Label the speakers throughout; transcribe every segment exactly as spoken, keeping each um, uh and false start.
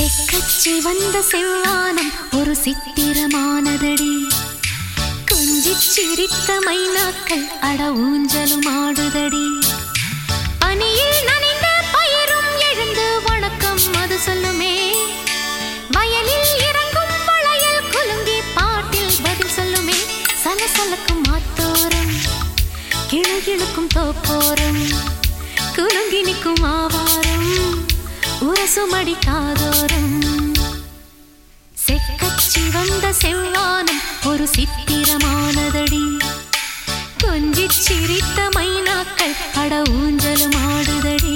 Speaker 1: செக்கச்சி வந்த செவ்வானம் ஒரு சித்திரமானதடி. கொஞ்சிச் சிரித்த மைனாக்கள் அட ஊஞ்சலும் ஆடுதடி. பனியில் நனைந்த பயிரும் எழுந்து வணக்கம் அது சொல்லுமே. வயலில் இறங்கும் மழையில் குலுங்கி பாட்டில் பதில் சொல்லுமே. சலசலக்கும் ஆத்தோரம் கிழகிழுக்கும் தோப்போரம் குலுங்கி நிற்கும் ஆவாரம் உரசுமடி காதோரம். செக்கச்சி வந்த செவ்வானம் ஒரு சித்திரமானதடி. கொஞ்சிச் சிரித்த மைனாக்கள் அட ஊஞ்சலும் ஆடுதடி.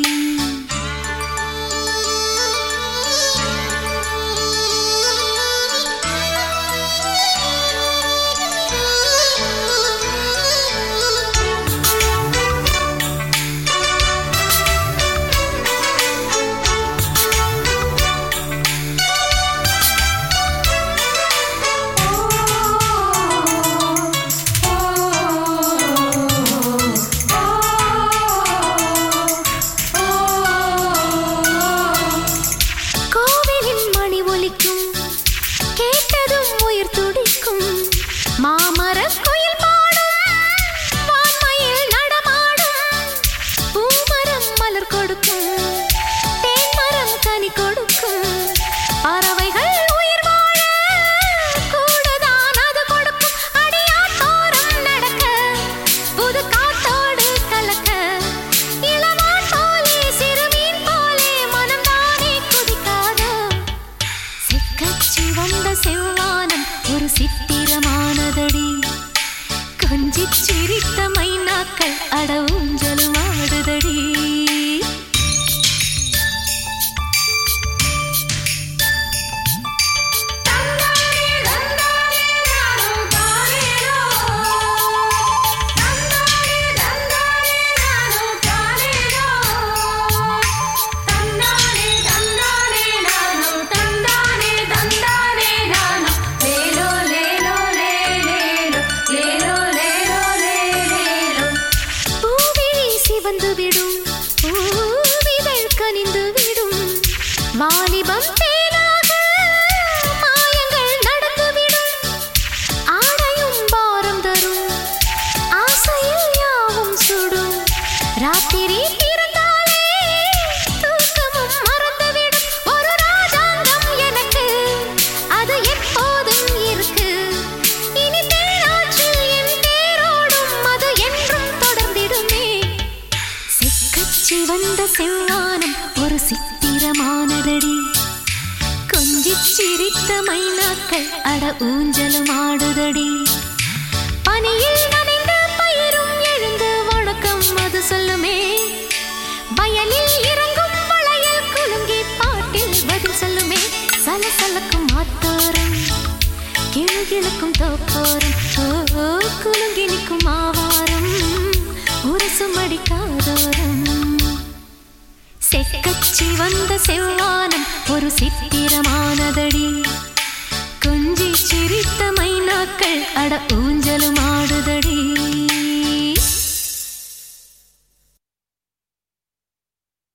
Speaker 1: கேட்டதும் உயிர் துடிக்கும் மாமர கோயில் பாடும் வான்மையில் நடமாடும். பூமரம் மலர் கொடுக்கும் தேன்மரம் கனி கொடுக்கும். பறவைகள் உயிர் வாழ கூடதான் அது கொடுக்கும். அடியாத்தோரம் நடக்க புது காத்தோடு கலக்க இளமான் போலே சிறுமீன் போலே மனம்தானே குதிக்காதோ. செக்கச்சி வந்த செவ்வானம் ஒரு சித்திரமானதடி. கொஞ்சிச் சிரித்த மைனாக்கள் அட ஊஞ்சலும் ஆடுதடி. வந்துவிடும் பூவிதழ் கனிந்து விடும். வாலிபம் தேனாக மாயங்கள் நடந்துவிடும். ஆடையும் பாரம் தரும் ஆசையில் யாவும் சுடும். ராத்திரி பிறந்தாலே தூக்கமும் மறந்துவிடும். ஒரு ராஜாங்கம் எனக்கு அது எப்போதும் இருக்கு. இனி தேனாற்றில் என் தேரோடும் அது என்றும் தொடர்ந்திடுமே. செக்கச்சி வந்த செவ்வானம் ஒரு சித்திரமானதடி. கொஞ்சிச் சிரித்த மைனாக்கள் அட ஊஞ்சலும் ஆடுதடி. பனியில் நனைந்த பயிரும் எழுந்து வணக்கம் அது சொல்லுமே. வயலில் இறங்கும் மழையில் குலுங்கி பாட்டில் பதில் சொல்லுமே. சலசலக்கும் ஆத்தோரம் கிழகிழுக்கும் தோப்போரம் ஓ குலுங்கி நிற்கும் ஆவாரம் உரசுமடி காதோரம். செக்கச்சி வந்த செவ்வானம் ஒரு சித்திரமானதடி. கொஞ்சி சிரித்த மைனாக்கள் அட ஊஞ்சலும்